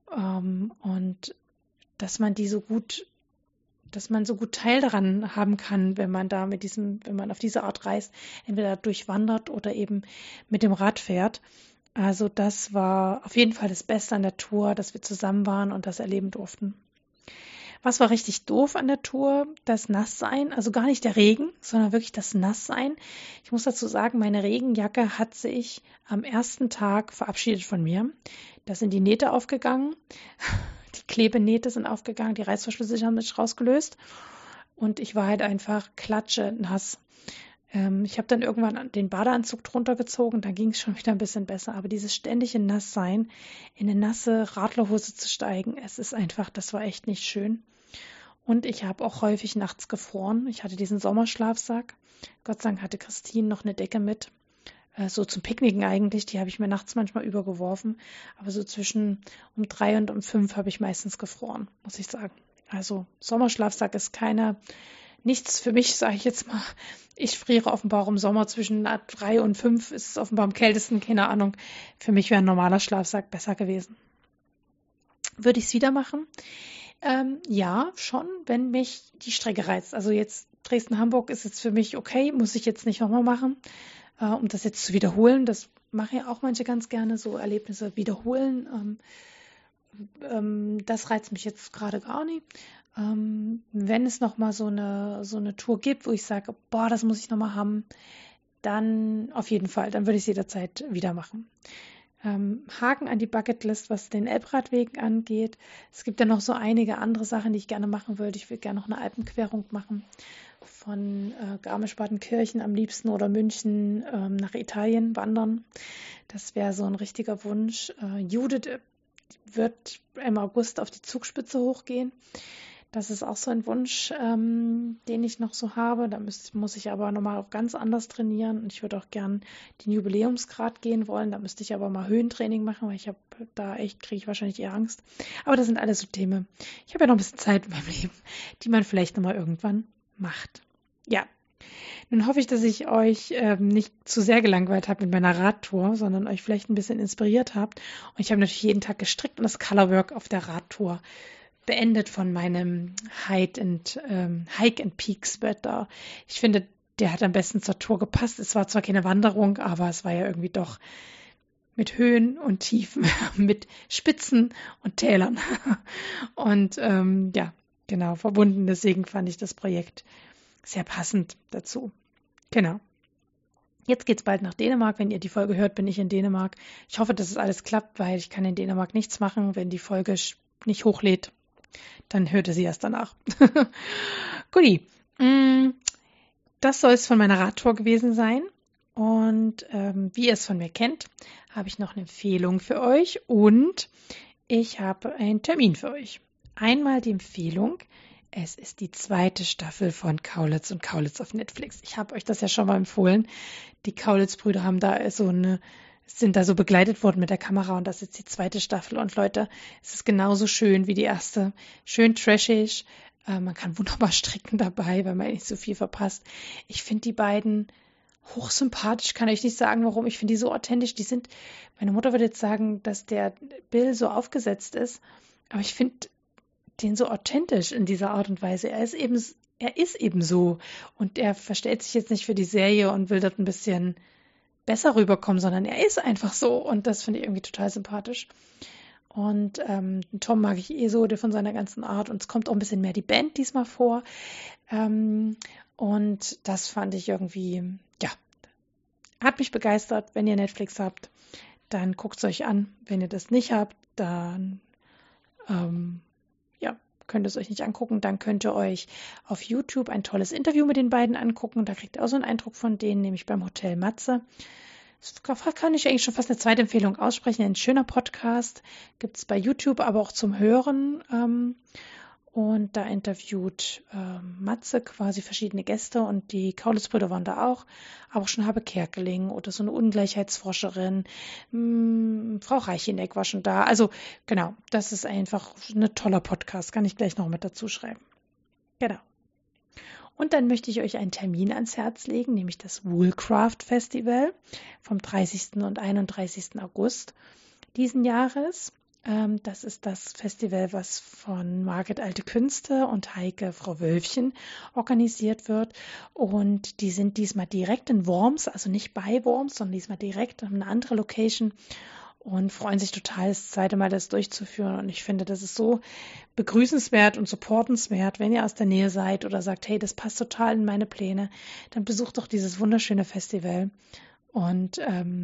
Und dass man die so gut dass man so gut Teil daran haben kann, wenn man wenn man auf diese Art reist, entweder durchwandert oder eben mit dem Rad fährt. Also das war auf jeden Fall das Beste an der Tour, dass wir zusammen waren und das erleben durften. Was war richtig doof an der Tour? Das Nasssein, also gar nicht der Regen, sondern wirklich das Nasssein. Ich muss dazu sagen, meine Regenjacke hat sich am ersten Tag verabschiedet von mir. Da sind die Nähte aufgegangen. Die Klebenähte sind aufgegangen, die Reißverschlüsse haben sich rausgelöst und ich war halt einfach klatschenass. Ich habe dann irgendwann den Badeanzug drunter gezogen, dann ging es schon wieder ein bisschen besser. Aber dieses ständige Nasssein, in eine nasse Radlerhose zu steigen, es ist einfach, das war echt nicht schön. Und ich habe auch häufig nachts gefroren. Ich hatte diesen Sommerschlafsack. Gott sei Dank hatte Christine noch eine Decke mit. So zum Picknicken eigentlich, die habe ich mir nachts manchmal übergeworfen. Aber so zwischen um 3 und um 5 habe ich meistens gefroren, muss ich sagen. Also Sommerschlafsack ist nichts für mich, sage ich jetzt mal. Ich friere offenbar im Sommer zwischen 3 und 5, ist es offenbar am kältesten, keine Ahnung. Für mich wäre ein normaler Schlafsack besser gewesen. Würde ich es wieder machen? Ja, schon, wenn mich die Strecke reizt. Also jetzt Dresden-Hamburg ist jetzt für mich okay, muss ich jetzt nicht nochmal machen. Um das jetzt zu wiederholen, das machen ja auch manche ganz gerne, so Erlebnisse wiederholen. Das reizt mich jetzt gerade gar nicht. Wenn es nochmal so eine Tour gibt, wo ich sage, boah, das muss ich nochmal haben, dann auf jeden Fall, dann würde ich es jederzeit wieder machen. Haken an die Bucketlist, was den Elbradweg angeht. Es gibt ja noch so einige andere Sachen, die ich gerne machen würde. Ich würde gerne noch eine Alpenquerung machen von Garmisch-Partenkirchen am liebsten oder München nach Italien wandern. Das wäre so ein richtiger Wunsch. Judith wird im August auf die Zugspitze hochgehen. Das ist auch so ein Wunsch, den ich noch so habe. Da muss ich aber nochmal auch ganz anders trainieren. Und ich würde auch gern den Jubiläumsgrad gehen wollen. Da müsste ich aber mal Höhentraining machen, weil kriege ich wahrscheinlich eher Angst. Aber das sind alles so Themen. Ich habe ja noch ein bisschen Zeit in meinem Leben, die man vielleicht nochmal irgendwann macht. Ja, nun hoffe ich, dass ich euch nicht zu sehr gelangweilt habe mit meiner Radtour, sondern euch vielleicht ein bisschen inspiriert habt. Und ich habe natürlich jeden Tag gestrickt und das Colorwork auf der Radtour beendet von meinem Hike and Peaks Wetter. Ich finde, der hat am besten zur Tour gepasst. Es war zwar keine Wanderung, aber es war ja irgendwie doch mit Höhen und Tiefen, mit Spitzen und Tälern. Und ja, genau, verbunden. Deswegen fand ich das Projekt sehr passend dazu. Genau. Jetzt geht's bald nach Dänemark. Wenn ihr die Folge hört, bin ich in Dänemark. Ich hoffe, dass es alles klappt, weil ich kann in Dänemark nichts machen, wenn die Folge nicht hochlädt. Dann hörte sie erst danach. Guti. Das soll es von meiner Radtour gewesen sein. Und wie ihr es von mir kennt, habe ich noch eine Empfehlung für euch und ich habe einen Termin für euch. Einmal die Empfehlung. Es ist die 2. Staffel von Kaulitz und Kaulitz auf Netflix. Ich habe euch das ja schon mal empfohlen. Die Kaulitz-Brüder sind da so begleitet worden mit der Kamera und das ist jetzt die 2. Staffel. Und Leute, es ist genauso schön wie die erste. Schön trashig. Man kann wunderbar stricken dabei, weil man nicht so viel verpasst. Ich finde die beiden hochsympathisch, kann ich nicht sagen, warum. Ich finde die so authentisch. Meine Mutter würde jetzt sagen, dass der Bill so aufgesetzt ist. Aber ich finde den so authentisch in dieser Art und Weise. Er ist eben so und er verstellt sich jetzt nicht für die Serie und will dort ein bisschen besser rüberkommen, sondern er ist einfach so und das finde ich irgendwie total sympathisch. Und Tom mag ich so von seiner ganzen Art und es kommt auch ein bisschen mehr die Band diesmal vor. Und das fand ich irgendwie, ja, hat mich begeistert. Wenn ihr Netflix habt, dann guckt es euch an. Wenn ihr das nicht habt, dann könnt ihr es euch nicht angucken. Dann könnt ihr euch auf YouTube ein tolles Interview mit den beiden angucken. Da kriegt ihr auch so einen Eindruck von denen, nämlich beim Hotel Matze. Das kann ich eigentlich schon fast eine zweite Empfehlung aussprechen. Ein schöner Podcast gibt es bei YouTube, aber auch zum Hören. Und da interviewt Matze quasi verschiedene Gäste und die Kaulitz-Brüder waren da auch, aber auch schon Habe Kerkeling oder so eine Ungleichheitsforscherin, Frau Reicheneck war schon da. Also genau, das ist einfach ein toller Podcast, kann ich gleich noch mit dazu schreiben. Genau. Und dann möchte ich euch einen Termin ans Herz legen, nämlich das Woolcraft Festival vom 30. und 31. August diesen Jahres. Das ist das Festival, was von Margret Alte Künste und Heike Frau Wölfchen organisiert wird. Und die sind diesmal direkt in Worms, also nicht bei Worms, sondern diesmal direkt an eine andere Location und freuen sich total, das zweite Mal das durchzuführen. Und ich finde, das ist so begrüßenswert und supportenswert, wenn ihr aus der Nähe seid oder sagt, hey, das passt total in meine Pläne, dann besucht doch dieses wunderschöne Festival und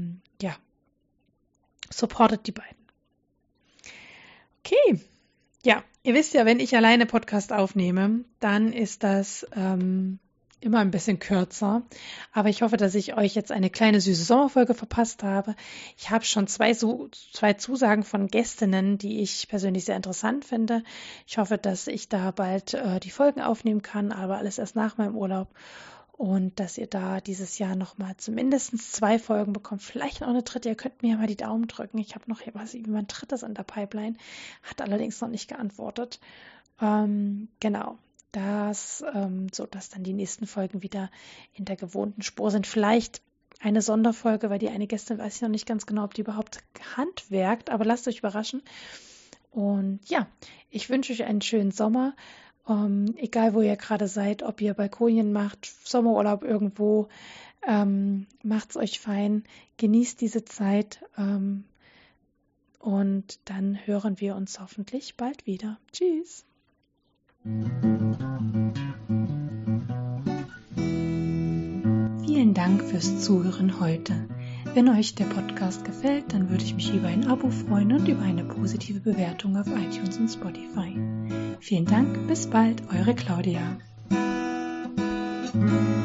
supportet die beiden. Okay, ja, ihr wisst ja, wenn ich alleine Podcast aufnehme, dann ist das immer ein bisschen kürzer. Aber ich hoffe, dass ich euch jetzt eine kleine süße Sommerfolge verpasst habe. Ich habe schon zwei Zusagen von Gästinnen, die ich persönlich sehr interessant finde. Ich hoffe, dass ich da bald die Folgen aufnehmen kann, aber alles erst nach meinem Urlaub. Und dass ihr da dieses Jahr nochmal zumindest 2 Folgen bekommt, vielleicht noch eine dritte. Ihr könnt mir ja mal die Daumen drücken. Ich habe noch jemand drittes in der Pipeline, hat allerdings noch nicht geantwortet. Genau, dass dann die nächsten Folgen wieder in der gewohnten Spur sind. Vielleicht eine Sonderfolge, weil die eine Gästin weiß ich noch nicht ganz genau, ob die überhaupt handwerkt, aber lasst euch überraschen. Und ja, ich wünsche euch einen schönen Sommer. Egal wo ihr gerade seid, ob ihr Balkonien macht, Sommerurlaub irgendwo, macht's euch fein, genießt diese Zeit und dann hören wir uns hoffentlich bald wieder. Tschüss! Vielen Dank fürs Zuhören heute. Wenn euch der Podcast gefällt, dann würde ich mich über ein Abo freuen und über eine positive Bewertung auf iTunes und Spotify. Vielen Dank, bis bald, eure Claudia.